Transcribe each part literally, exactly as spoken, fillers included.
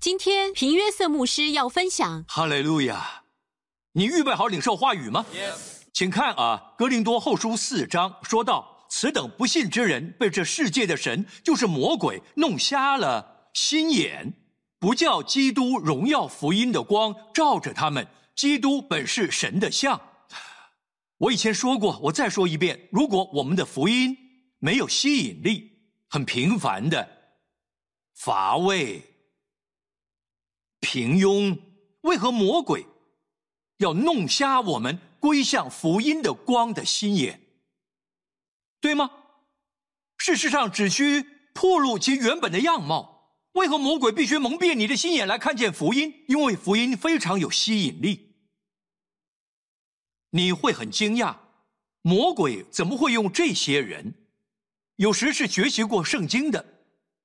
今天平约瑟牧师要分享。 哈利路亚！你预备好领受话语吗？ Yes. 请看啊，哥林多后书四章说到，此等不信之人被这世界的神，就是魔鬼，弄瞎了心眼，不叫基督荣耀福音的光照着他们。基督本是神的像。我以前说过，我再说一遍，如果我们的福音没有吸引力，很平凡的、乏味、平庸，为何魔鬼要弄瞎我们归向福音的光的心眼？对吗？事实上只需暴露其原本的样貌，为何魔鬼必须蒙蔽你的心眼来看见福音？因为福音非常有吸引力。你会很惊讶，魔鬼怎么会用这些人？有时是学习过圣经的。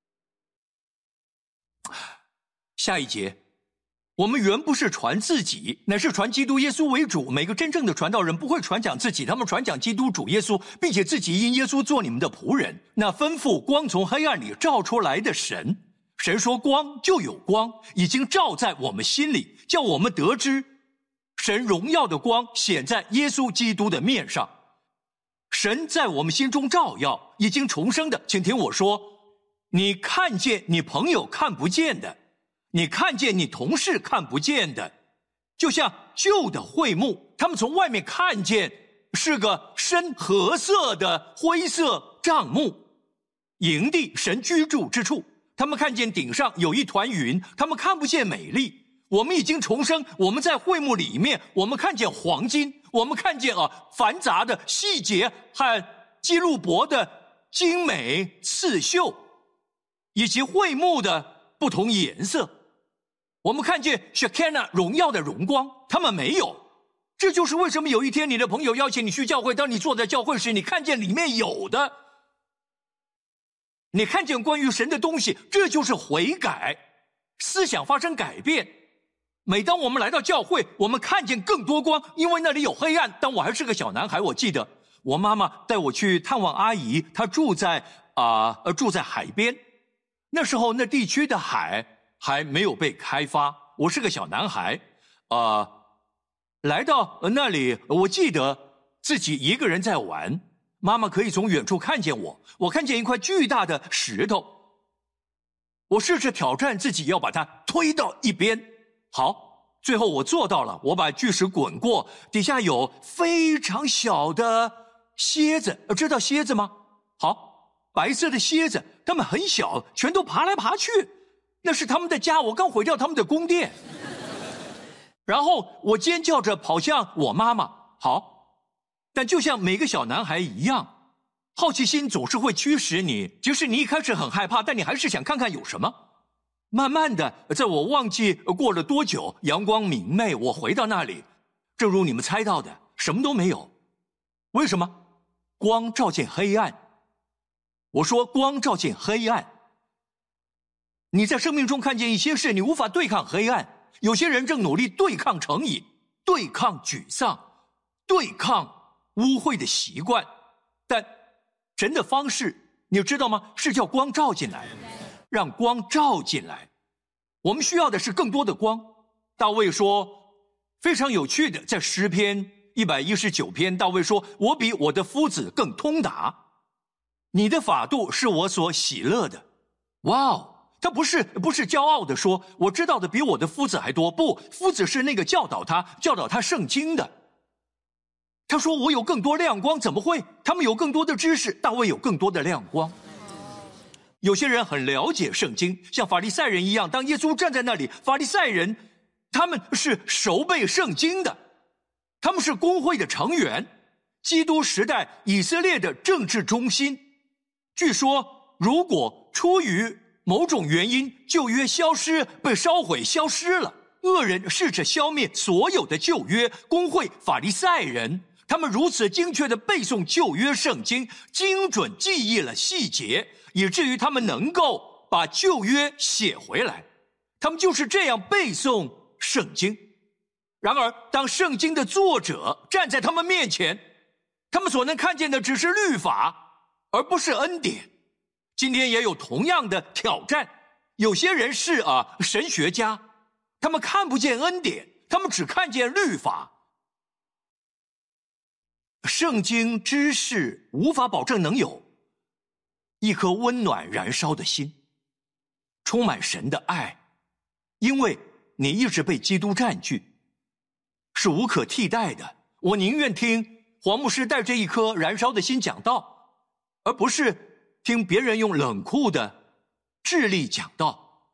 下一节，我们原不是传自己，乃是传基督耶稣为主。每个真正的传道人不会传讲自己，他们传讲基督主耶稣，并且自己因耶稣做你们的仆人。那吩咐光从黑暗里照出来的神，神说光就有光，已经照在我们心里，叫我们得知神荣耀的光显在耶稣基督的面上。神在我们心中照耀，已经重生的，请听我说，你看见你朋友看不见的，你看见你同事看不见的，就像旧的会幕，他们从外面看见是个深褐色的灰色帐幕，营地，神居住之处。他们看见顶上有一团云，他们看不见美丽。我们已经重生，我们在会幕里面，我们看见黄金，我们看见啊繁杂的细节和基路伯的精美刺绣，以及会幕的不同颜色。我们看见 Shekinah 荣耀的荣光，他们没有。这就是为什么有一天你的朋友邀请你去教会，当你坐在教会时，你看见里面有的，你看见关于神的东西，这就是悔改，思想发生改变。每当我们来到教会，我们看见更多光，因为那里有黑暗。当我还是个小男孩，我记得我妈妈带我去探望阿姨，她住在啊、呃、住在海边。那时候那地区的海还没有被开发，我是个小男孩，啊、呃，来到那里，我记得自己一个人在玩，妈妈可以从远处看见我，我看见一块巨大的石头，我试着挑战自己要把它推到一边。好，最后我做到了，我把巨石滚过，底下有非常小的蝎子，知道蝎子吗？好，白色的蝎子，它们很小，全都爬来爬去，那是他们的家，我刚毁掉他们的宫殿。然后我尖叫着跑向我妈妈。好，但就像每个小男孩一样，好奇心总是会驱使你，即使你一开始很害怕，但你还是想看看有什么。慢慢的，在我忘记过了多久，阳光明媚，我回到那里，正如你们猜到的，什么都没有。为什么？光照进黑暗。我说光照进黑暗。你在生命中看见一些事，你无法对抗黑暗。有些人正努力对抗成瘾，对抗沮丧，对抗污秽的习惯，但神的方式你知道吗？是叫光照进来，让光照进来。我们需要的是更多的光。大卫说非常有趣的，在诗篇一百一十九篇，大卫说，我比我的夫子更通达，你的法度是我所喜乐的。哇哦，他不是不是骄傲的说我知道的比我的夫子还多，不，夫子是那个教导他教导他圣经的。他说我有更多亮光，怎么会？他们有更多的知识，大卫有更多的亮光。有些人很了解圣经，像法利赛人一样，当耶稣站在那里，法利赛人他们是熟背圣经的，他们是公会的成员，基督时代以色列的政治中心。据说如果出于某种原因，旧约消失，被烧毁消失了，恶人试着消灭所有的旧约，公会法利赛人他们如此精确地背诵旧约圣经，精准记忆了细节，以至于他们能够把旧约写回来。他们就是这样背诵圣经。然而当圣经的作者站在他们面前，他们所能看见的只是律法，而不是恩典。今天也有同样的挑战， 有些人是啊神学家，他们看不见恩典，他们只看见律法。圣经知识无法保证能有一颗温暖燃烧的心，充满神的爱，因为你一直被基督占据，是无可替代的。我宁愿听黄牧师带着一颗燃烧的心讲道，而不是听别人用冷酷的智力讲道。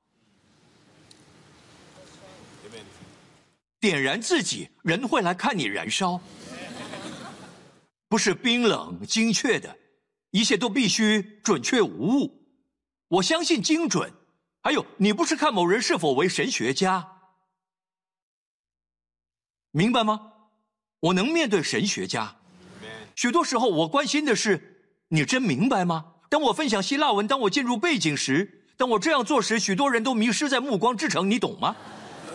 点燃自己，人会来看你燃烧，不是冰冷精确的，一切都必须准确无误。我相信精准。还有，你不是看某人是否为神学家，明白吗？我能面对神学家，许多时候我关心的是，你真明白吗？当我分享希腊文，当我进入背景时，当我这样做时，许多人都迷失在暮光之城，你懂吗？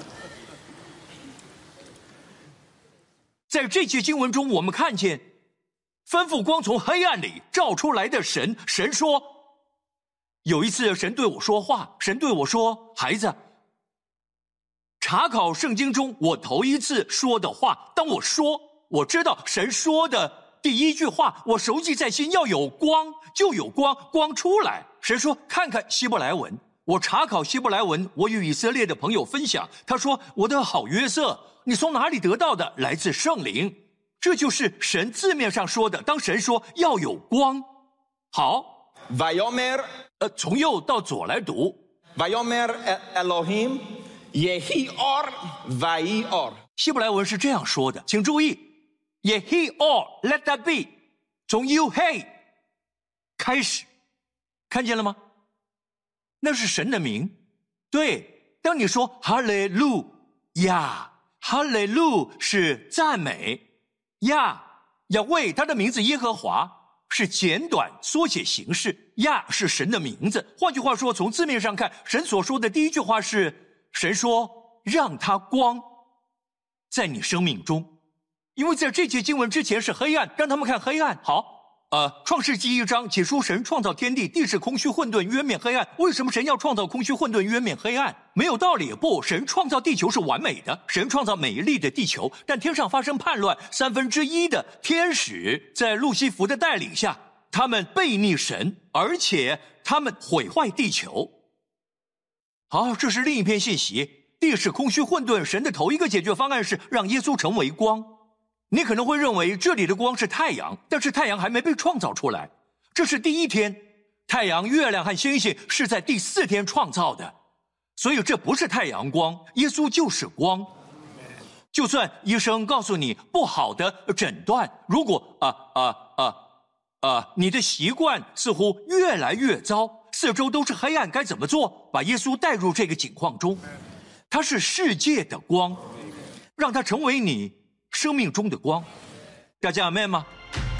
在这节经文中，我们看见吩咐光从黑暗里照出来的神。神说，有一次神对我说话，神对我说，孩子，查考圣经中我头一次说的话，当我说我知道神说的第一句话，我熟记在心，要有光就有光，光出来。神说看看希伯来文，我查考希伯来文，我与以色列的朋友分享，他说，我的好约瑟，你从哪里得到的？来自圣灵。这就是神字面上说的，当神说要有光。好， Vayomer 呃，从右到左来读。 Vayomer Elohim Yehi Or Vayi Or。 希伯来文是这样说的，请注意 Yehi Or Let that be， 从 You Hey 开始，看见了吗？那是神的名。对，当你说哈利路亚，哈利路是赞美，亚亚为他的名字耶和华是简短缩写形式，亚是神的名字。换句话说，从字面上看，神所说的第一句话是，神说让他光在你生命中。因为在这节经文之前是黑暗，让他们看黑暗。好，呃，创世纪一章起初神创造天地，地是空虚混沌，渊面黑暗。为什么神要创造空虚混沌，渊面黑暗？没有道理。不，神创造地球是完美的，神创造美丽的地球，但天上发生叛乱，三分之一的天使在路西弗的带领下，他们背逆神，而且他们毁坏地球。好，这是另一篇信息。地是空虚混沌，神的头一个解决方案是让耶稣成为光。你可能会认为这里的光是太阳，但是太阳还没被创造出来，这是第一天。太阳、月亮和星星是在第四天创造的，所以这不是太阳光，耶稣就是光。就算医生告诉你不好的诊断，如果啊啊啊啊，你的习惯似乎越来越糟，四周都是黑暗，该怎么做？把耶稣带入这个境况中，他是世界的光，让他成为你生命中的光。大家阿们吗？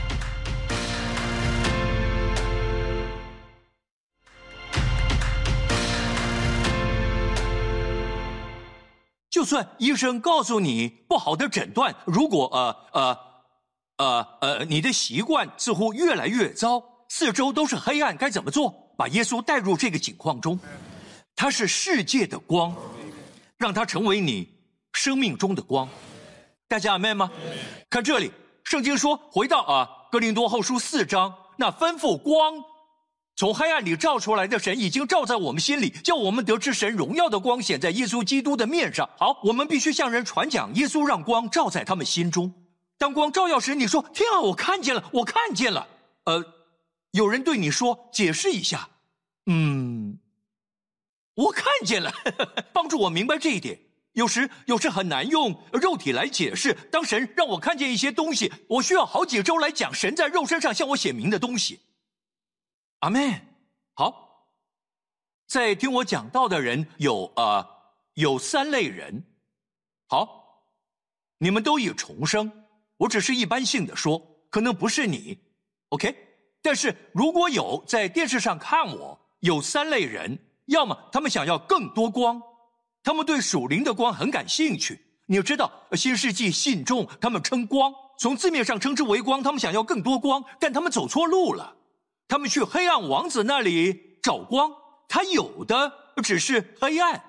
就算医生告诉你不好的诊断，如果呃呃呃呃你的习惯似乎越来越糟，四周都是黑暗，该怎么做？把耶稣带入这个境况中，他是世界的光，让他成为你生命中的光。大家阿们吗？看这里，圣经说，回到啊哥林多后书四章，那吩咐光从黑暗里照出来的神，已经照在我们心里，叫我们得知神荣耀的光显在耶稣基督的面上。好，我们必须向人传讲耶稣让光照在他们心中。当光照耀时，你说天啊，我看见了，我看见了。呃，有人对你说，解释一下。嗯，我看见了，呵呵，帮助我明白这一点。有时有时很难用肉体来解释。当神让我看见一些东西，我需要好几周来讲神在肉身上向我显明的东西。阿们。好，在听我讲道的人有呃有三类人。好，你们都已重生，我只是一般性的说，可能不是你 OK， 但是如果有在电视上看我，有三类人，要么他们想要更多光，他们对属灵的光很感兴趣。你知道新世纪信众他们称光，从字面上称之为光，他们想要更多光，但他们走错路了，他们去黑暗王子那里找光。他有的只是黑暗。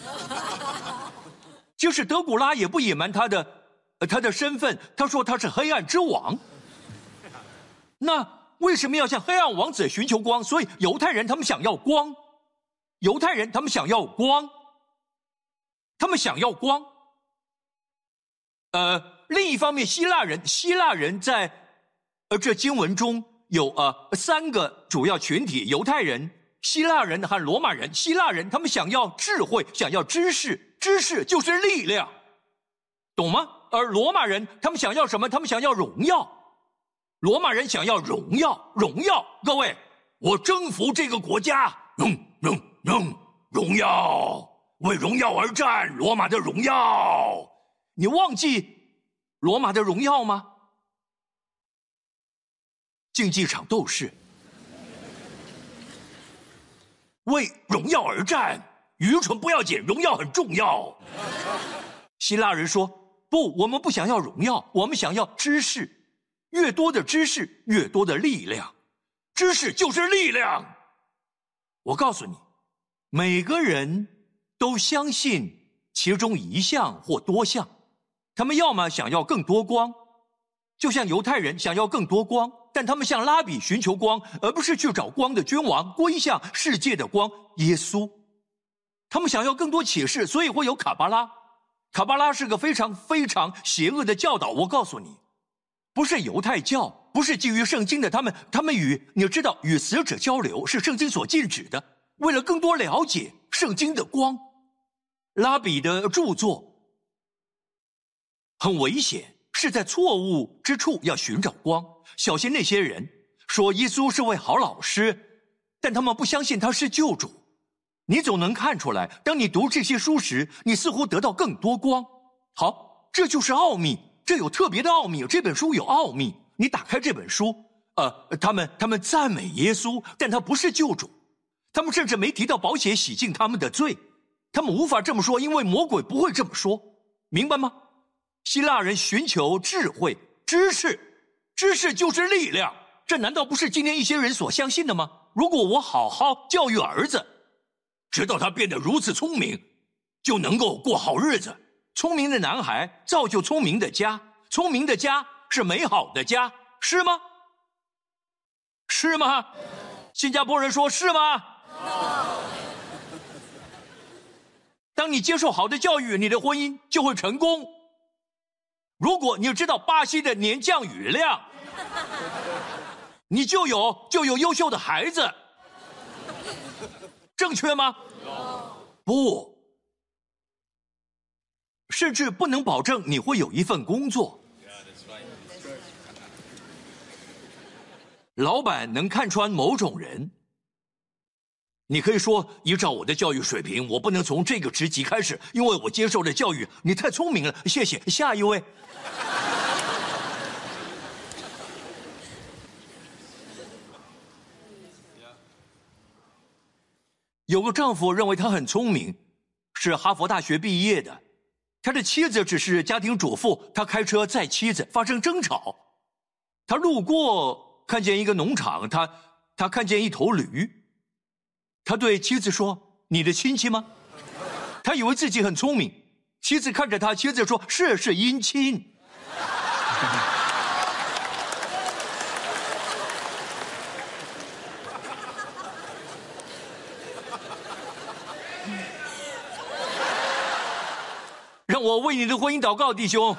就是德古拉也不隐瞒他的、呃、他的身份，他说他是黑暗之王。那为什么要向黑暗王子寻求光？所以犹太人他们想要光，犹太人他们想要光，他们想要光。呃，另一方面，希腊人，希腊人在呃这经文中有呃三个主要群体：犹太人、希腊人和罗马人。希腊人他们想要智慧，想要知识，知识就是力量，懂吗？而罗马人他们想要什么？他们想要荣耀。罗马人想要荣耀，荣耀。各位，我征服这个国家，荣荣荣荣耀，为荣耀而战，罗马的荣耀。你忘记罗马的荣耀吗？竞技场斗士，为荣耀而战，愚蠢不要紧，荣耀很重要。希腊人说，不，我们不想要荣耀，我们想要知识。越多的知识，越多的力量。知识就是力量。我告诉你，每个人都相信其中一项或多项。他们要么想要更多光，就像犹太人想要更多光，但他们向拉比寻求光，而不是去找光的君王，归向世界的光耶稣。他们想要更多启示，所以会有卡巴拉。卡巴拉是个非常非常邪恶的教导。我告诉你，不是犹太教，不是基于圣经的，他们他们与你知道与死者交流是圣经所禁止的。为了更多了解圣经的光，拉比的著作很危险，是在错误之处要寻找光。小心那些人说耶稣是位好老师，但他们不相信他是救主。你总能看出来，当你读这些书时，你似乎得到更多光。好，这就是奥秘，这有特别的奥秘，这本书有奥秘。你打开这本书，呃，他们他们赞美耶稣，但他不是救主。他们甚至没提到宝血洗净他们的罪，他们无法这么说，因为魔鬼不会这么说，明白吗？希腊人寻求智慧、知识，知识就是力量。这难道不是今天一些人所相信的吗？如果我好好教育儿子，直到他变得如此聪明，就能够过好日子。聪明的男孩造就聪明的家，聪明的家是美好的家，是吗？是吗？新加坡人说是吗？当你接受好的教育，你的婚姻就会成功。如果你知道巴西的年降雨量，你就有就有优秀的孩子，正确吗？不，甚至不能保证你会有一份工作。老板能看穿某种人，你可以说，依照我的教育水平，我不能从这个职级开始，因为我接受的教育，你太聪明了，谢谢。下一位。有个丈夫认为他很聪明，是哈佛大学毕业的，他的妻子只是家庭主妇，他开车载妻子，发生争吵。他路过看见一个农场，他他看见一头驴，他对妻子说：“你的亲戚吗？”他以为自己很聪明，妻子看着他，妻子说：“是是姻亲。”让我为你的婚姻祷告，弟兄。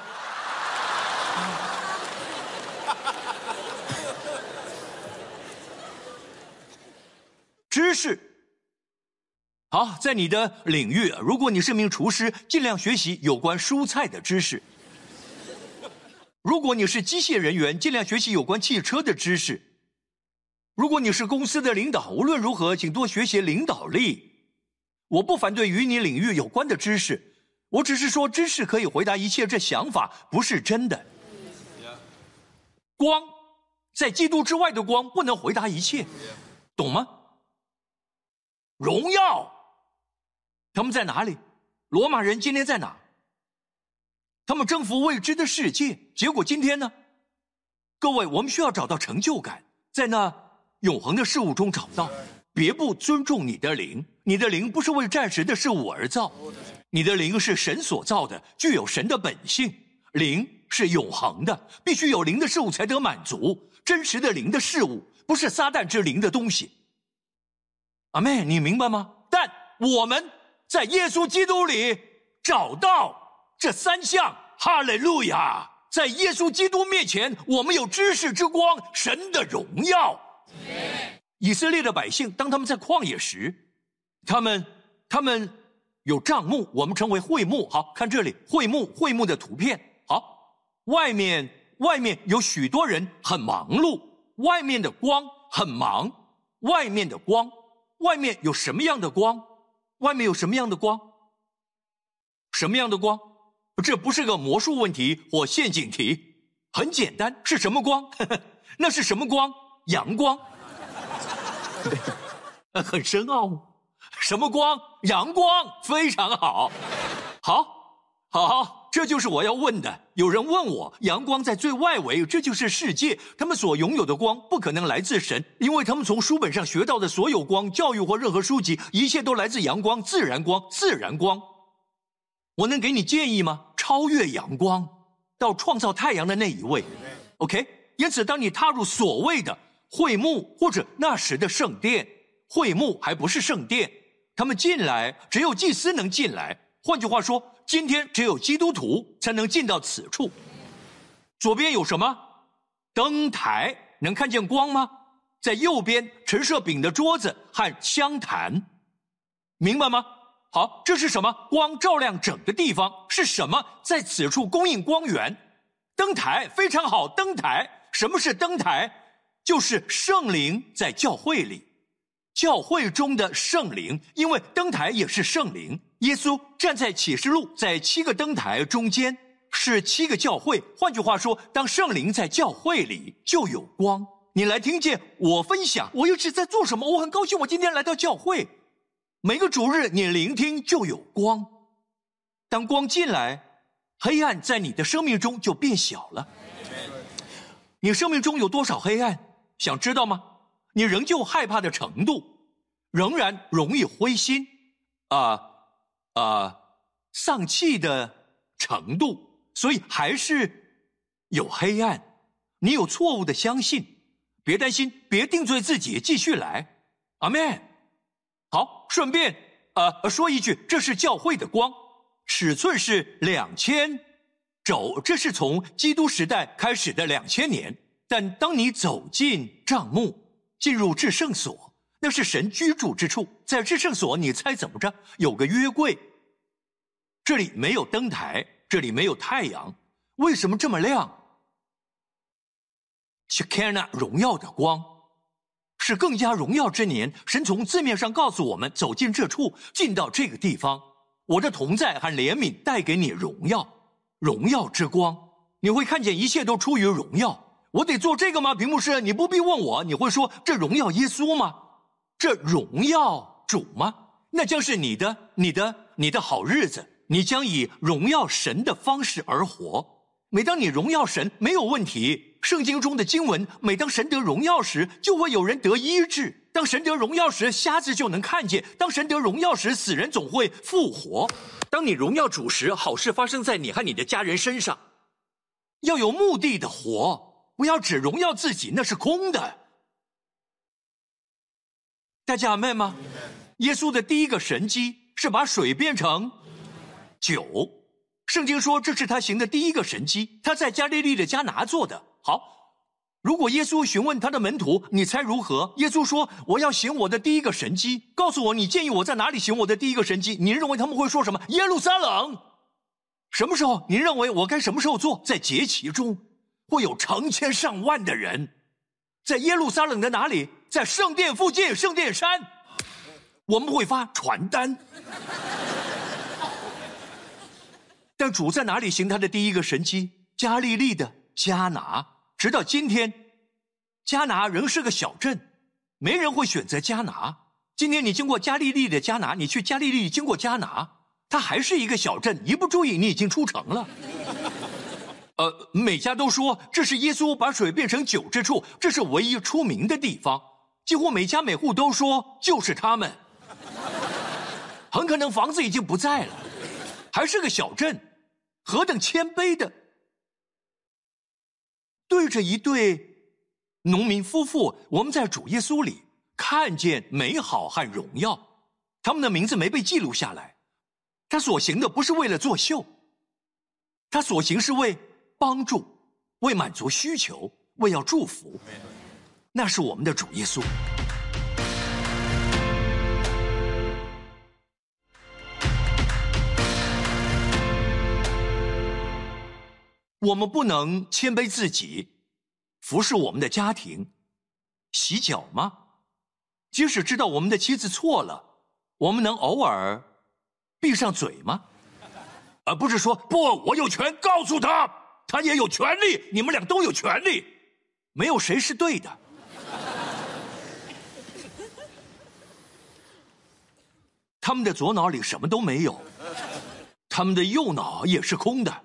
知识。好，在你的领域，如果你是名厨师，尽量学习有关蔬菜的知识；如果你是机械人员，尽量学习有关汽车的知识；如果你是公司的领导，无论如何，请多学习领导力。我不反对与你领域有关的知识。我只是说，知识可以回答一切，这想法不是真的。光，在基督之外的光不能回答一切，懂吗？荣耀，他们在哪里？罗马人今天在哪？他们征服未知的世界，结果今天呢？各位，我们需要找到成就感，在那永恒的事物中找到。 别不尊重你的灵。你的灵不是为暂时的事物而造，你的灵是神所造的，具有神的本性。灵是永恒的，必须有灵的事物才得满足。真实的灵的事物，不是撒旦之灵的东西。阿妹，你明白吗？但我们在耶稣基督里找到这三项，哈利路亚！在耶稣基督面前，我们有知识之光，神的荣耀。以色列的百姓，当他们在旷野时，他们他们有帐幕，我们称为会幕。好，看这里，会幕会幕的图片。好，外面外面有许多人很忙碌，外面的光很忙，外面的光，外面有什么样的光？外面有什么样的光？什么样的光？这不是个魔术问题或陷阱题，很简单，是什么光？呵呵，那是什么光？阳光。很深奥。什么光？阳光。非常好。好，好，这就是我要问的。有人问我，阳光在最外围，这就是世界，他们所拥有的光不可能来自神，因为他们从书本上学到的所有光，教育或任何书籍，一切都来自阳光，自然光，自然光。我能给你建议吗？超越阳光，到创造太阳的那一位。 OK， 因此当你踏入所谓的会幕或者那时的圣殿，会幕还不是圣殿，他们进来只有祭司能进来，换句话说，今天只有基督徒才能进到此处。左边有什么？灯台，能看见光吗？在右边陈设饼的桌子和香坛，明白吗？好，这是什么？光照亮整个地方，是什么在此处供应光源？灯台，非常好，灯台。什么是灯台？就是圣灵在教会里，教会中的圣灵，因为灯台也是圣灵。耶稣站在启示录，在七个灯台中间，是七个教会。换句话说，当圣灵在教会里，就有光。你来听见我分享，我又是在做什么？我很高兴我今天来到教会。每个主日你聆听就有光，当光进来，黑暗在你的生命中就变小了。你生命中有多少黑暗？想知道吗？你仍旧害怕的程度，仍然容易灰心，啊、呃、啊、呃，丧气的程度，所以还是有黑暗。你有错误的相信，别担心，别定罪自己，继续来。阿们。好，顺便呃说一句，这是教会的光，尺寸是两千肘，这是从基督时代开始的两千年。但当你走进帐幕，进入至圣所，那是神居住之处。在至圣所，你猜怎么着？有个约柜，这里没有灯台，这里没有太阳，为什么这么亮？是看那荣耀的光。是更加荣耀之年，神从字面上告诉我们，走进这处，进到这个地方，我的同在和怜悯带给你荣耀，荣耀之光，你会看见一切都出于荣耀。我得做这个吗？屏幕师，你不必问我，你会说这荣耀耶稣吗？这荣耀主吗？那将是你的你的你的好日子，你将以荣耀神的方式而活。每当你荣耀神，没有问题。圣经中的经文，每当神得荣耀时，就会有人得医治。当神得荣耀时，瞎子就能看见；当神得荣耀时，死人总会复活。当你荣耀主时，好事发生在你和你的家人身上。要有目的的活，不要只荣耀自己，那是空的。大家阿们吗？耶稣的第一个神迹是把水变成酒。圣经说这是他行的第一个神迹，他在加利利的迦拿做的。好，如果耶稣询问他的门徒，你猜如何？耶稣说，我要行我的第一个神迹，告诉我你建议我在哪里行我的第一个神迹。你认为他们会说什么？耶路撒冷。什么时候？你认为我该什么时候做？在节期中，会有成千上万的人在耶路撒冷的哪里？在圣殿附近，圣殿山，我们会发传单。但主在哪里行他的第一个神迹？加利利的迦拿。直到今天，迦拿仍是个小镇，没人会选择迦拿。今天你经过加利利的迦拿，你去加利利经过迦拿，它还是一个小镇，一不注意你已经出城了。呃，每家都说这是耶稣把水变成酒之处，这是唯一出名的地方。 几乎每家每户都说就是他们。很可能房子已经不在了，还是个小镇，何等谦卑的，对着一对农民夫妇，我们在主耶稣里看见美好和荣耀。他们的名字没被记录下来，他所行的不是为了作秀，他所行是为帮助，为满足需求，为要祝福。那是我们的主耶稣。我们不能谦卑自己，服侍我们的家庭，洗脚吗？即使知道我们的妻子错了，我们能偶尔闭上嘴吗？而不是说不，我有权告诉他，他也有权利，你们俩都有权利，没有谁是对的。他们的左脑里什么都没有，他们的右脑也是空的。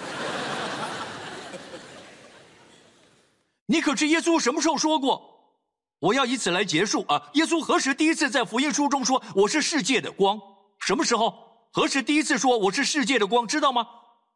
你可知耶稣什么时候说过？我要以此来结束啊！耶稣何时第一次在福音书中说我是世界的光？什么时候？何时第一次说我是世界的光？知道吗？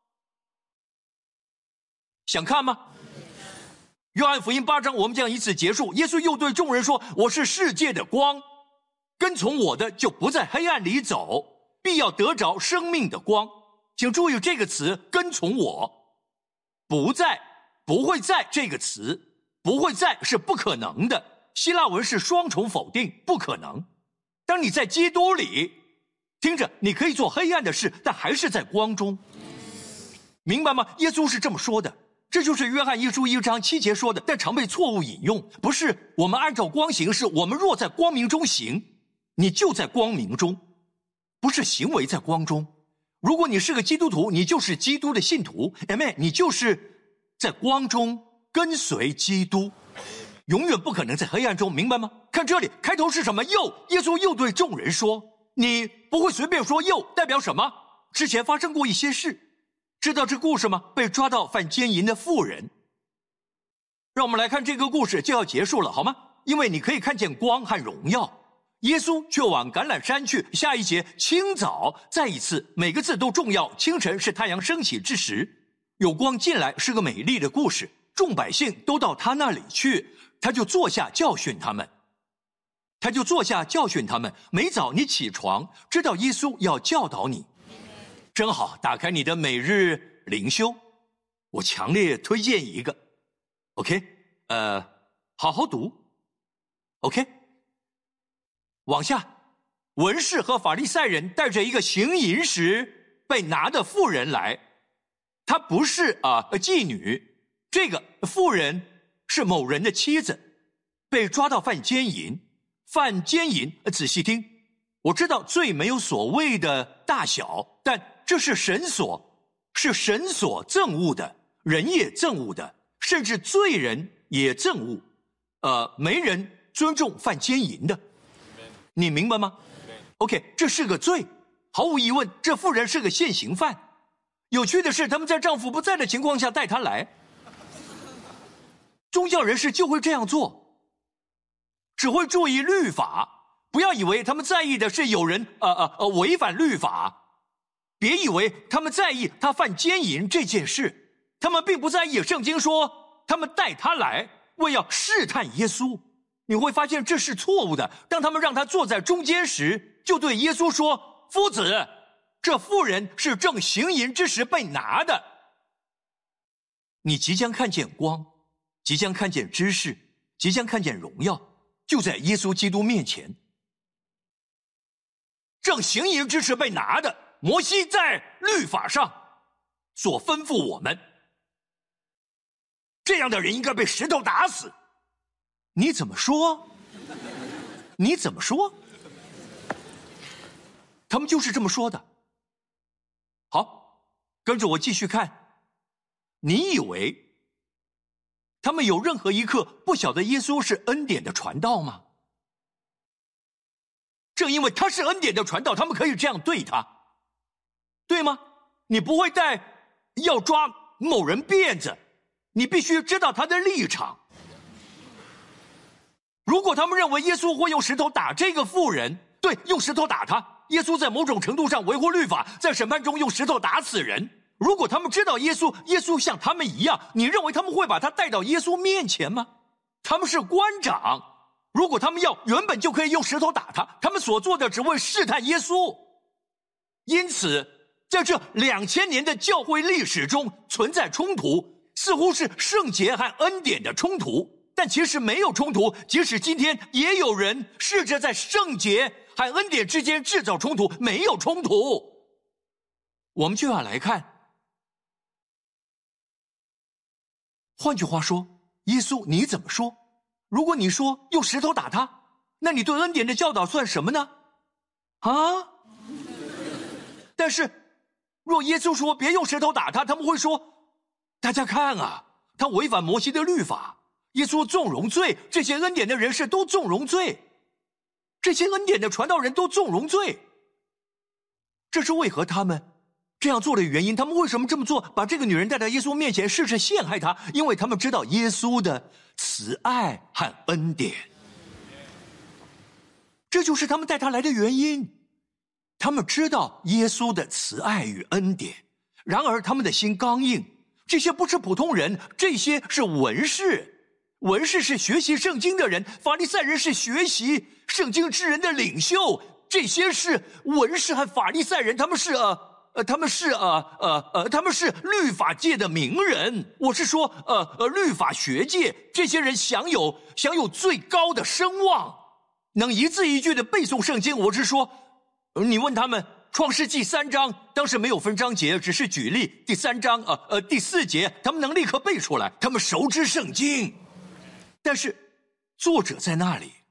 想看吗？约翰福音八章，我们将以此结束。耶稣又对众人说：“我是世界的光，跟从我的就不在黑暗里走，必要得着生命的光。”请注意这个词“跟从我”，不在。不会在这个词，不会在是不可能的，希腊文是双重否定，不可能。当你在基督里，听着，你可以做黑暗的事，但还是在光中，明白吗？耶稣是这么说的，这就是约翰一书一章七节说的，但常被错误引用。不是我们按照光行，是我们若在光明中行，你就在光明中，不是行为在光中。如果你是个基督徒，你就是基督的信徒 Amen， 你就是在光中跟随基督，永远不可能在黑暗中，明白吗？看这里，开头是什么？又，耶稣又对众人说，你不会随便说又，代表什么？之前发生过一些事，知道这故事吗？被抓到犯奸淫的妇人。让我们来看这个故事，就要结束了，好吗？因为你可以看见光和荣耀。耶稣却往橄榄山去。下一节，清早，再一次，每个字都重要。清晨是太阳升起之时，有光进来，是个美丽的故事。众百姓都到他那里去，他就坐下教训他们。他就坐下教训他们。每早你起床，知道耶稣要教导你，真好。打开你的每日灵修，我强烈推荐一个 OK 呃，好好读 OK。 往下，文士和法利赛人带着一个行淫时被拿的妇人来，她不是啊、呃、妓女，这个妇人是某人的妻子，被抓到犯奸淫。犯奸淫，仔细听，我知道罪没有所谓的大小，但这是神所是神所憎恶的，人也憎恶的，甚至罪人也憎恶。呃，没人尊重犯奸淫的，你明白吗 ？OK， 这是个罪，毫无疑问，这妇人是个现行犯。有趣的是，他们在丈夫不在的情况下带她来。宗教人士就会这样做，只会注意律法，不要以为他们在意的是有人呃呃呃违反律法，别以为他们在意他犯奸淫这件事，他们并不在意。圣经说，他们带他来，为要试探耶稣。你会发现这是错误的。当他们让他坐在中间时，就对耶稣说：“夫子，这妇人是正行淫之时被拿的。你即将看见光，即将看见知识，即将看见荣耀，就在耶稣基督面前。正行淫之时被拿的，摩西在律法上所吩咐我们，这样的人应该被石头打死。”你怎么说？你怎么说？他们就是这么说的。好，跟着我继续看。你以为他们有任何一刻不晓得耶稣是恩典的传道吗？正因为他是恩典的传道，他们可以这样对他，对吗？你不会带要抓某人辫子，你必须知道他的立场。 如果他们认为耶稣会用石头打这个妇人，对，用石头打他，耶稣在某种程度上维护律法，在审判中用石头打死人。如果他们知道耶稣，耶稣像他们一样，你认为他们会把他带到耶稣面前吗？他们是官长，如果他们要，原本就可以用石头打他，他们所做的只为试探耶稣。因此，在这两千年的教会历史中存在冲突，似乎是圣洁和恩典的冲突，但其实没有冲突。即使今天也有人试着在圣洁和恩典之间制造冲突，没有冲突。我们就要来看，换句话说，耶稣你怎么说？如果你说用石头打他，那你对恩典的教导算什么呢？啊？但是若耶稣说别用石头打他，他们会说，大家看啊，他违反摩西的律法，耶稣纵容罪，这些恩典的人士都纵容罪，这些恩典的传道人都纵容罪。这是为何他们这样做的原因，他们为什么这么做，把这个女人带到耶稣面前试着陷害她？因为他们知道耶稣的慈爱和恩典，这就是他们带她来的原因。他们知道耶稣的慈爱与恩典，然而他们的心刚硬。这些不是普通人，这些是文士。文士是学习圣经的人，法利赛人是学习圣经之人的领袖。这些是文士和法利赛人，他们是呃呃，他们是呃呃呃，他们是律法界的名人。我是说，呃呃，律法学界，这些人享有享有最高的声望，能一字一句的背诵圣经。我是说，你问他们创世纪三章，当时没有分章节，只是举例。第三章，呃呃，第四节，他们能立刻背出来，他们熟知圣经。但是作者在那里，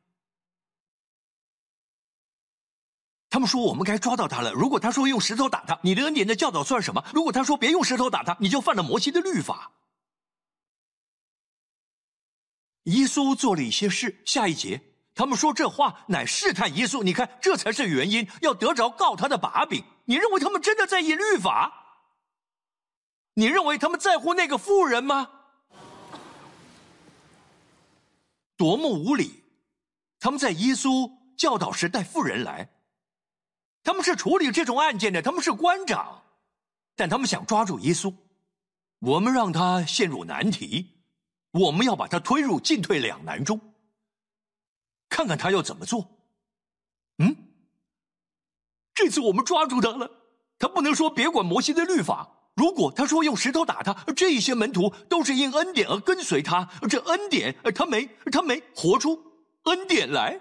他们说我们该抓到他了。如果他说用石头打他，你的恩典的教导算什么？如果他说别用石头打他，你就犯了摩西的律法。耶稣做了一些事，下一节他们说这话乃试探耶稣，你看这才是原因，要得着告他的把柄。你认为他们真的在意律法？你认为他们在乎那个妇人吗？多么无理！他们在耶稣教导时带妇人来，他们是处理这种案件的，他们是官长，但他们想抓住耶稣。我们让他陷入难题，我们要把他推入进退两难中，看看他要怎么做。嗯，这次我们抓住他了，他不能说别管摩西的律法。如果他说用石头打他，这些门徒都是因恩典而跟随他，这恩典他没他没活出恩典来，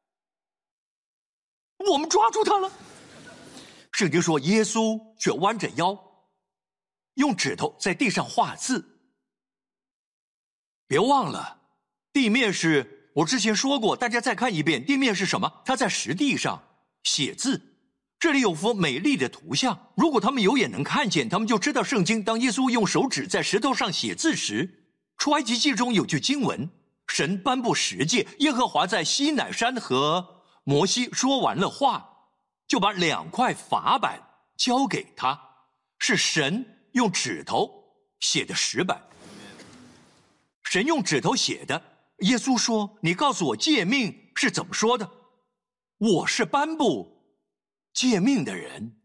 我们抓住他了。圣经说耶稣却弯着腰，用指头在地上画字。别忘了，地面是我之前说过，大家再看一遍，地面是什么？他在石地上写字。这里有幅美丽的图像，如果他们有眼能看见，他们就知道圣经。当耶稣用手指在石头上写字时，出埃及记中有句经文，神颁布十诫，耶和华在西乃山和摩西说完了话，就把两块法板交给他，是神用指头写的石板。神用指头写的，耶稣说，你告诉我诫命是怎么说的？我是颁布诫命的人。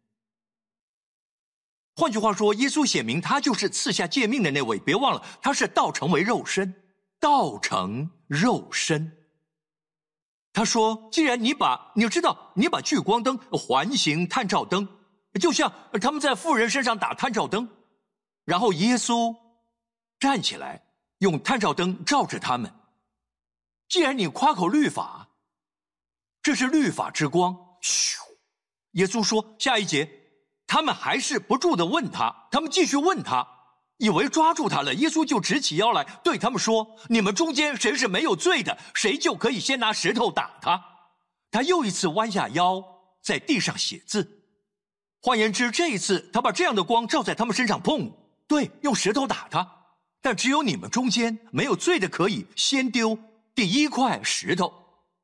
换句话说，耶稣写明他就是赐下诫命的那位。别忘了，他是道成为肉身，道成肉身。他说，既然你把你知道你把聚光灯环形探照灯，就像他们在妇人身上打探照灯，然后耶稣站起来用探照灯照着他们。既然你夸口律法，这是律法之光。咻，耶稣说，下一节，他们还是不住地问他，他们继续问他，以为抓住他了。耶稣就直起腰来对他们说，你们中间谁是没有罪的，谁就可以先拿石头打他。他又一次弯下腰在地上写字。换言之，这一次他把这样的光照在他们身上，砰，对，用石头打他。但只有你们中间没有罪的可以先丢第一块石头。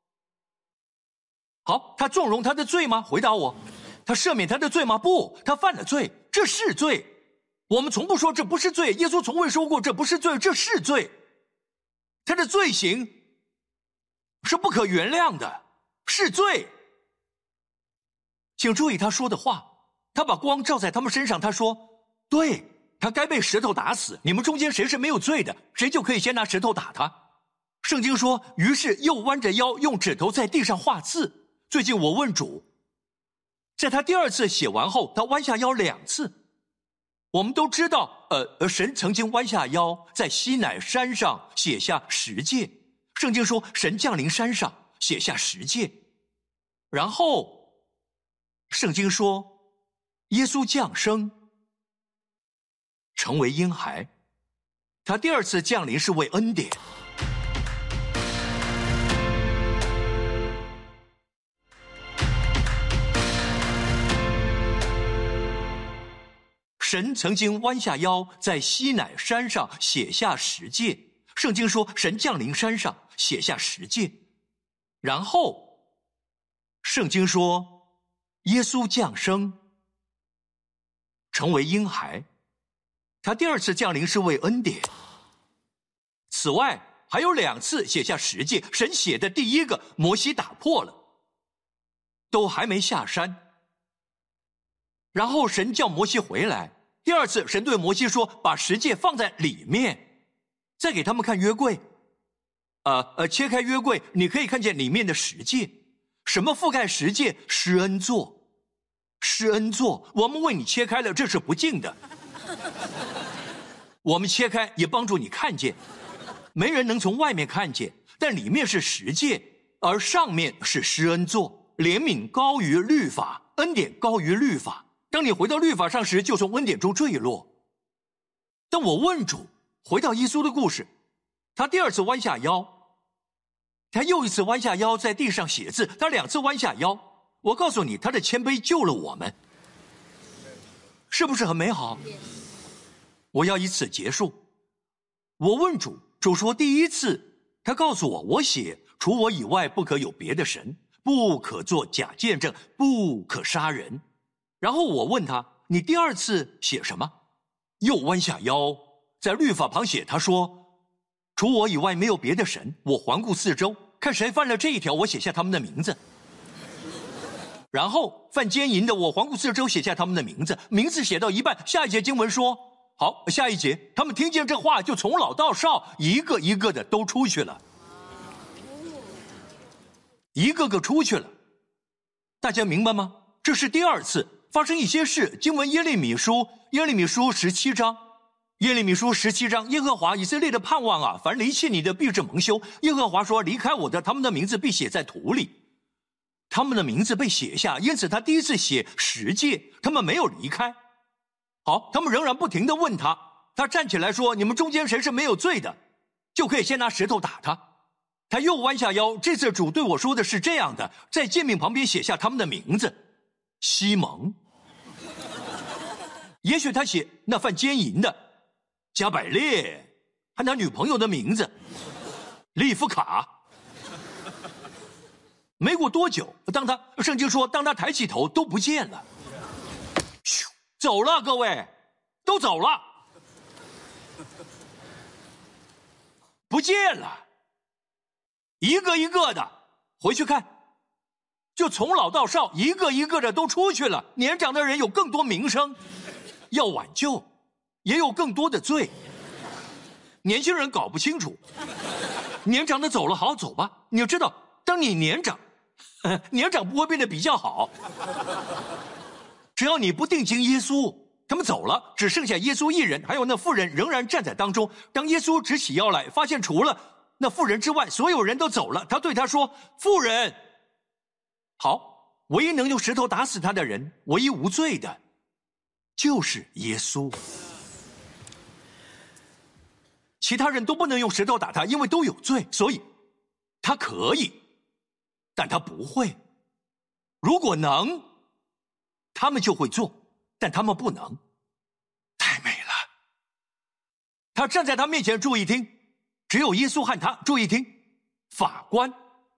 好，他纵容他的罪吗？回答我。他赦免他的罪吗？不，他犯了罪，这是罪。我们从不说这不是罪，耶稣从未说过这不是罪，这是罪。他的罪行是不可原谅的，是罪。请注意他说的话，他把光照在他们身上，他说，对，他该被石头打死，你们中间谁是没有罪的，谁就可以先拿石头打他。圣经说，于是又弯着腰用指头在地上画字。最近我问主，在他第二次写完后，他弯下腰两次。我们都知道，呃，神曾经弯下腰在西乃山上写下十诫。圣经说，神降临山上写下十诫，然后圣经说，耶稣降生，成为婴孩。他第二次降临是为恩典。神曾经弯下腰在西乃山上写下十诫。圣经说，神降临山上写下十诫，然后圣经说，耶稣降生，成为婴孩。他第二次降临是为恩典。此外还有两次写下十诫，神写的第一个摩西打破了，都还没下山，然后神叫摩西回来。第二次神对摩西说，把十诫放在里面，再给他们看约柜。呃呃，切开约柜，你可以看见里面的十诫。什么覆盖十诫？施恩座。施恩座，我们为你切开了，这是不敬的。我们切开也帮助你看见，没人能从外面看见，但里面是十诫，而上面是施恩座。怜悯高于律法，恩典高于律法。当你回到律法上时，就从恩典中坠落。但我问主，回到耶稣的故事，他第二次弯下腰，他又一次弯下腰在地上写字，他两次弯下腰。我告诉你，他的谦卑救了我们，是不是很美好？我要以此结束。我问主，主说第一次他告诉我，我写除我以外不可有别的神，不可做假见证，不可杀人。然后我问他，你第二次写什么？又弯下腰在律法旁写，他说，除我以外没有别的神。我环顾四周，看谁犯了这一条，我写下他们的名字。然后犯奸淫的，我环顾四周，写下他们的名字。名字写到一半，下一节经文说，好，下一节他们听见这话，就从老到少一个一个的都出去了，一个个出去了。大家明白吗？这是第二次发生一些事。经文耶利米书，耶利米书十七章，耶利米书十七章，耶和华以色列的盼望啊，凡离弃你的必致蒙羞。耶和华说，离开我的，他们的名字必写在土里。他们的名字被写下，因此他第一次写十诫，他们没有离开。好，他们仍然不停地问他，他站起来说，你们中间谁是没有罪的，就可以先拿石头打他。他又弯下腰，这次主对我说的是这样的，在诫命旁边写下他们的名字，西蒙。也许他写那犯奸淫的加百列和他女朋友的名字利夫卡。没过多久，当他圣经说，当他抬起头都不见了，咻，走了，各位，都走了，不见了，一个一个的回去看，就从老到少，一个一个的都出去了。年长的人有更多名声要挽救，也有更多的罪。年轻人搞不清楚，年长的走了，好走吧。你要知道，当你年长。年长不会变得比较好，只要你不定睛耶稣。他们走了，只剩下耶稣一人，还有那妇人仍然站在当中。当耶稣直起腰来，发现除了那妇人之外，所有人都走了。他对他说，妇人，好，唯一能用石头打死他的人，唯一无罪的就是耶稣，其他人都不能用石头打他，因为都有罪，所以他可以，但他不会。如果能，他们就会做，但他们不能。太美了。他站在他面前，注意听，只有耶稣和他，注意听，法官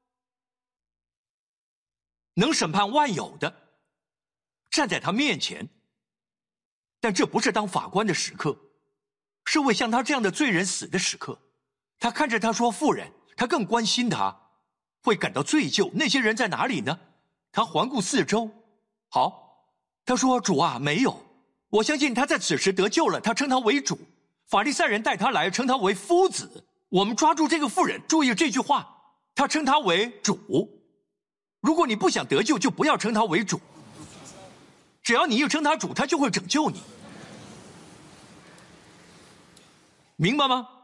能审判万有的站在他面前，但这不是当法官的时刻，是为像他这样的罪人死的时刻。他看着他说，妇人，他更关心他， 会感到罪疚。那些人在哪里呢？他环顾四周，好，他说：“主啊，没有。”我相信他在此时得救了，他称他为主。法利赛人带他来，称他为夫子。我们抓住这个妇人，注意这句话，他称他为主。如果你不想得救，就不要称他为主。只要你一称他主，他就会拯救你，明白吗？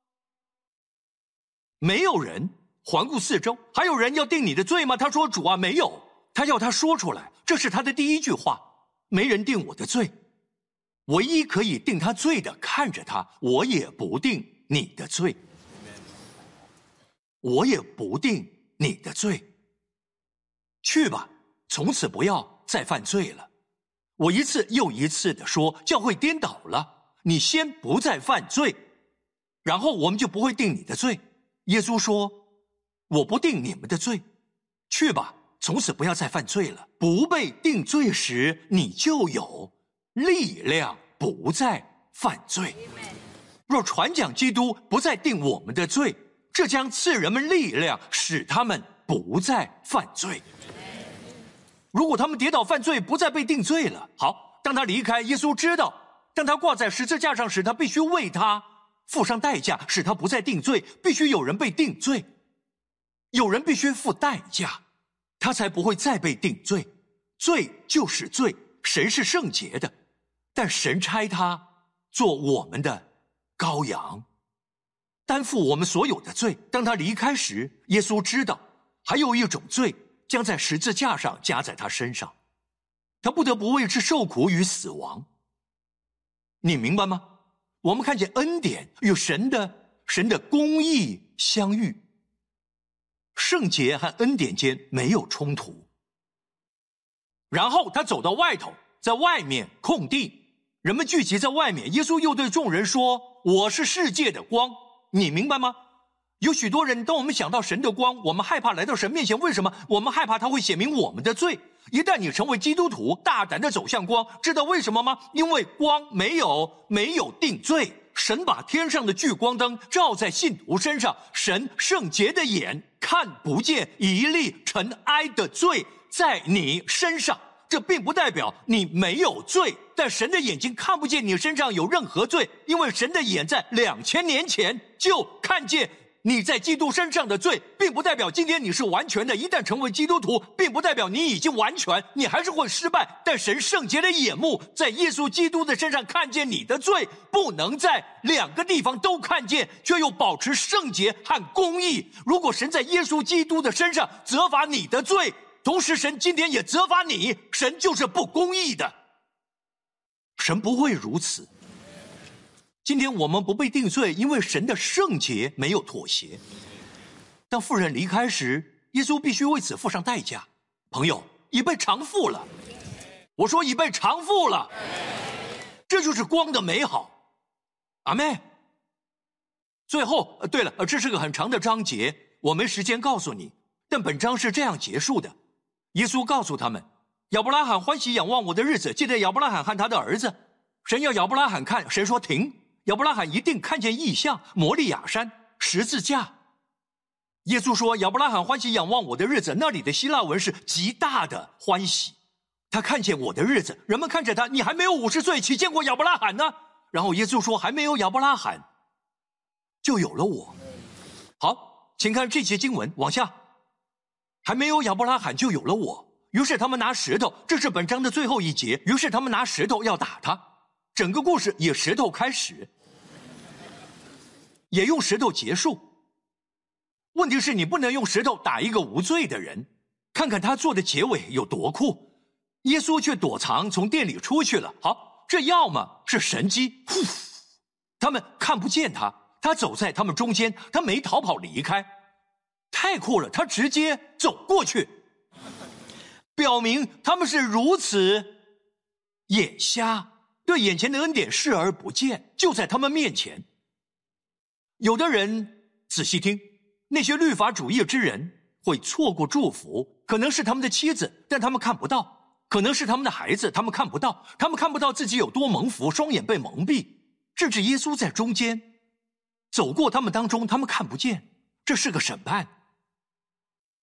没有人环顾四周，还有人要定你的罪吗？他说：“主啊，没有。”他要他说出来，这是他的第一句话。没人定我的罪，唯一可以定他罪的，看着他，我也不定你的罪，我也不定你的罪。去吧，从此不要再犯罪了。我一次又一次地说，教会颠倒了，你先不再犯罪，然后我们就不会定你的罪。耶稣说：“我不定你们的罪，去吧，从此不要再犯罪了。不被定罪时，你就有力量不再犯罪。若传讲基督，不再定我们的罪，这将赐人们力量，使他们不再犯罪。如果他们跌倒犯罪，不再被定罪了，好，当他离开，耶稣知道，当他挂在十字架上时，他必须为他付上代价，使他不再定罪。必须有人被定罪，有人必须付代价，他才不会再被定罪。罪就是罪，神是圣洁的，但神差他做我们的羔羊，担负我们所有的罪。当他离开时，耶稣知道还有一种罪将在十字架上加在他身上，他不得不为之受苦与死亡。你明白吗？我们看见恩典与神的神的公义相遇，圣洁和恩典间没有冲突。然后他走到外头，在外面空地，人们聚集在外面，耶稣又对众人说：“我是世界的光。”你明白吗？有许多人，当我们想到神的光，我们害怕来到神面前。为什么？我们害怕他会显明我们的罪。一旦你成为基督徒，大胆的走向光，知道为什么吗？因为光没有没有定罪，神把天上的聚光灯照在信徒身上，神圣洁的眼看不见一粒尘埃的罪在你身上。这并不代表你没有罪，但神的眼睛看不见你身上有任何罪，因为神的眼在两千年前就看见你在基督身上的罪，并不代表今天你是完全的。一旦成为基督徒，并不代表你已经完全，你还是会失败。但神圣洁的眼目在耶稣基督的身上看见你的罪，不能在两个地方都看见，却又保持圣洁和公义。如果神在耶稣基督的身上责罚你的罪，同时神今天也责罚你，神就是不公义的。神不会如此。今天我们不被定罪，因为神的圣洁没有妥协。当妇人离开时，耶稣必须为此付上代价。朋友，已被偿付了。我说已被偿付了，这就是光的美好。阿们。最后，对了，这是个很长的章节，我没时间告诉你，但本章是这样结束的。耶稣告诉他们，亚伯拉罕欢喜仰望我的日子。记得亚伯拉罕和他的儿子，神要亚伯拉罕看，神说停。亚伯拉罕一定看见异象，摩利亚山十字架。耶稣说亚伯拉罕欢喜仰望我的日子，那里的希腊文是极大的欢喜。他看见我的日子，人们看着他，你还没有五十岁，岂见过亚伯拉罕呢？然后耶稣说，还没有亚伯拉罕就有了我。好，请看这节经文往下，还没有亚伯拉罕就有了我。于是他们拿石头，这是本章的最后一节，于是他们拿石头要打他。整个故事以石头开始，也用石头结束。问题是你不能用石头打一个无罪的人。看看他做的结尾有多酷。耶稣却躲藏，从店里出去了。好，这要么是神迹，呼，他们看不见他，他走在他们中间，他没逃跑离开。太酷了，他直接走过去，表明他们是如此眼瞎，对眼前的恩典视而不见，就在他们面前。有的人仔细听，那些律法主义之人会错过祝福，可能是他们的妻子，但他们看不到；可能是他们的孩子，他们看不到，他们看不到自己有多蒙福，双眼被蒙蔽，甚至耶稣在中间走过他们当中，他们看不见，这是个审判。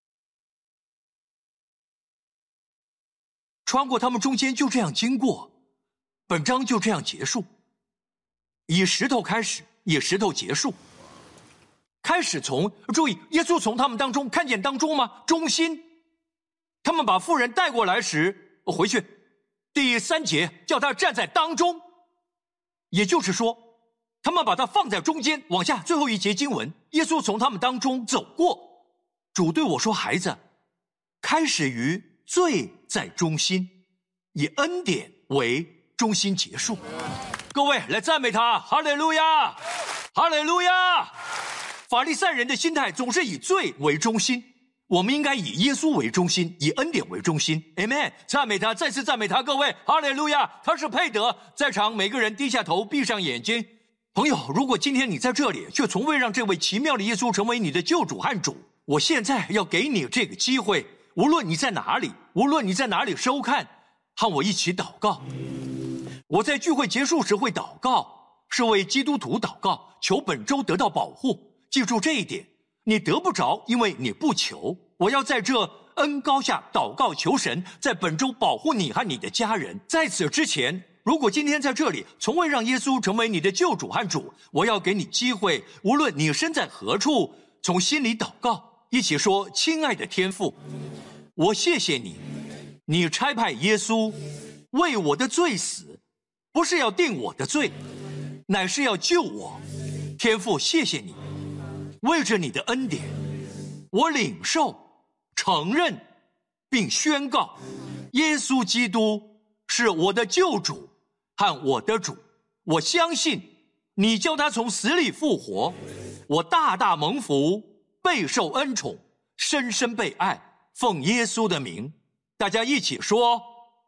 穿过他们中间，就这样经过。本章就这样结束，以石头开始，以石头结束。开始从，注意，耶稣从他们当中，看见当中吗？中心。他们把妇人带过来时，回去，第三节叫他站在当中，也就是说，他们把他放在中间。往下最后一节经文，耶稣从他们当中走过。主对我说：“孩子，开始于罪在中心，以恩典为中心结束。”各位来赞美他，哈利路亚，哈利路亚。法利赛人的心态总是以罪为中心，我们应该以耶稣为中心，以恩典为中心。 Amen， 赞美他，再次赞美他。各位，哈利路亚，他是配得。在场每个人低下头，闭上眼睛。朋友，如果今天你在这里，却从未让这位奇妙的耶稣成为你的救主和主，我现在要给你这个机会，无论你在哪里，无论你在哪里收看，和我一起祷告。我在聚会结束时会祷告，是为基督徒祷告，求本周得到保护。记住这一点，你得不着，因为你不求。我要在这恩膏下祷告，求神在本周保护你和你的家人。在此之前，如果今天在这里从未让耶稣成为你的救主和主，我要给你机会，无论你身在何处，从心里祷告，一起说：亲爱的天父，我谢谢你，你差派耶稣为我的罪死，不是要定我的罪，乃是要救我。天父，谢谢你，为着你的恩典，我领受、承认并宣告，耶稣基督是我的救主和我的主。我相信你叫他从死里复活，我大大蒙福，备受恩宠，深深被爱。奉耶稣的名，大家一起说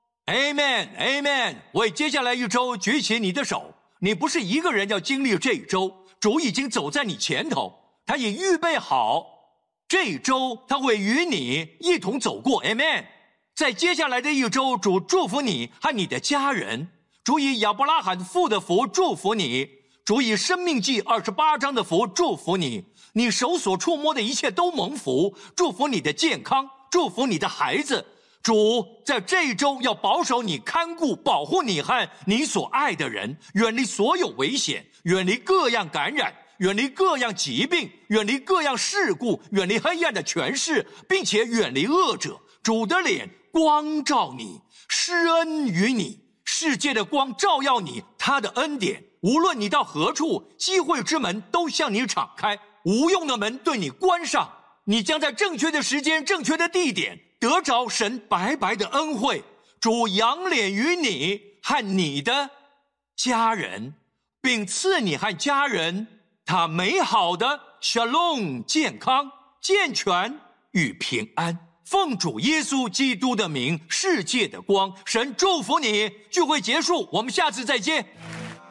Amen Amen。 为接下来一周举起你的手，你不是一个人要经历这一周，主已经走在你前头，他也预备好这一周，他会与你一同走过。 Amen。 在接下来的一周，主祝福你和你的家人，主以亚伯拉罕父的福祝福你，主以申命记二十八章的福祝福你，你手所触摸的一切都蒙福，祝福你的健康，祝福你的孩子。主在这一周要保守你，看顾保护你和你所爱的人，远离所有危险，远离各样感染，远离各样疾病，远离各样事故，远离黑暗的权势，并且远离恶者。主的脸光照你，施恩于你，世界的光照耀你，他的恩典无论你到何处，机会之门都向你敞开，无用的门对你关上，你将在正确的时间、正确的地点得着神白白的恩惠。主仰脸于你和你的家人，并赐你和家人他美好的 Shalom 健康、健全与平安。奉主耶稣基督的名，世界的光，神祝福你。聚会结束，我们下次再见。